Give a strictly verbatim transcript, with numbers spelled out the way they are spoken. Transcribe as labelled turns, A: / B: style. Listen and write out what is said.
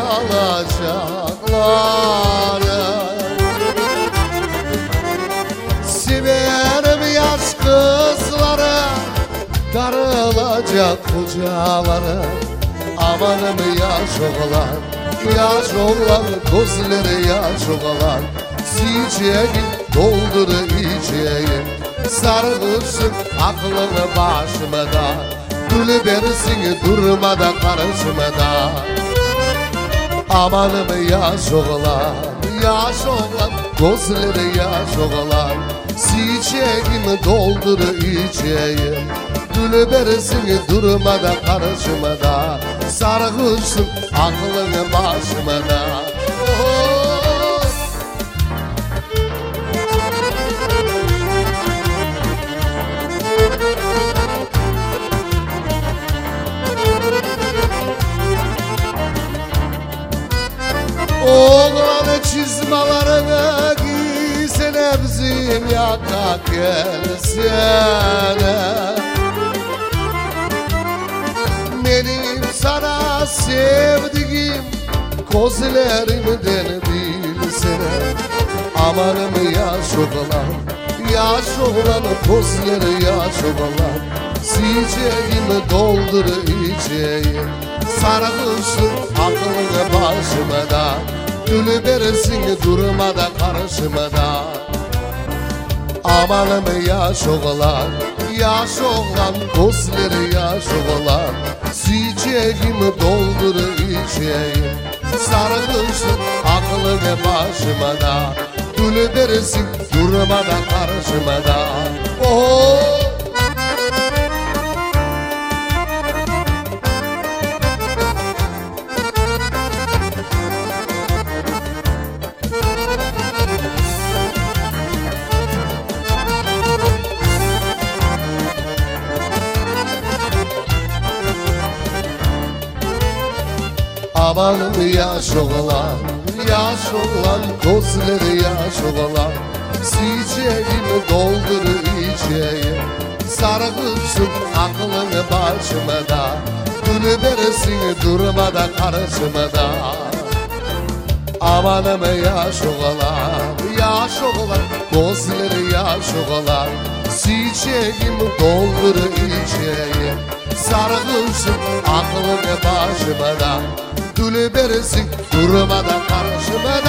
A: alacakları. Severim yaş kızları, darılacak kucaları. Amanım yaş oğlan, yaş oğlan, gözleri yaş oğlan. Çiçeğin doldur içeyim, sarılsın aklını başımda. Gül versin durmadan karşımda. Amanım yaş oğlan, yaş oğlan, gözleri yaş oğlan. Çiçeğimi doldur içeyim, gül versin durmadan karşımda. Sarılsın aklını başımda. Oğlanı çizmalarını giysin, bizim yaka gelsene. Benim sana sevdiğim gözlerimden bilsene. Amanım yaş oğlan, yaş oğlan, gözleri yaş oğlan. Çiçeğimi doldur içeyim, sarılsın aklını başımda. Gül versin durmadan karşımda. Amanım yaş oğlan, yaş oğlan, gözleri yaş oğlan. Çiçeğimi doldur içeyim, sarılsın aklını başımda. Gül versin durmadan karşımda. Oh! Amanım yaş oğlan, yaş oğlan, gözleri yaş oğlan. Çiçeğimi doldur içeyim, sarılsın aklını başımda. Gül versin durmadan karşımda. Amanım yaş oğlan, yaş oğlan, gözleri yaş oğlan. Çiçeğimi doldur içeyim, sarılsın aklını başımda. Gül versin durmadan karşımda.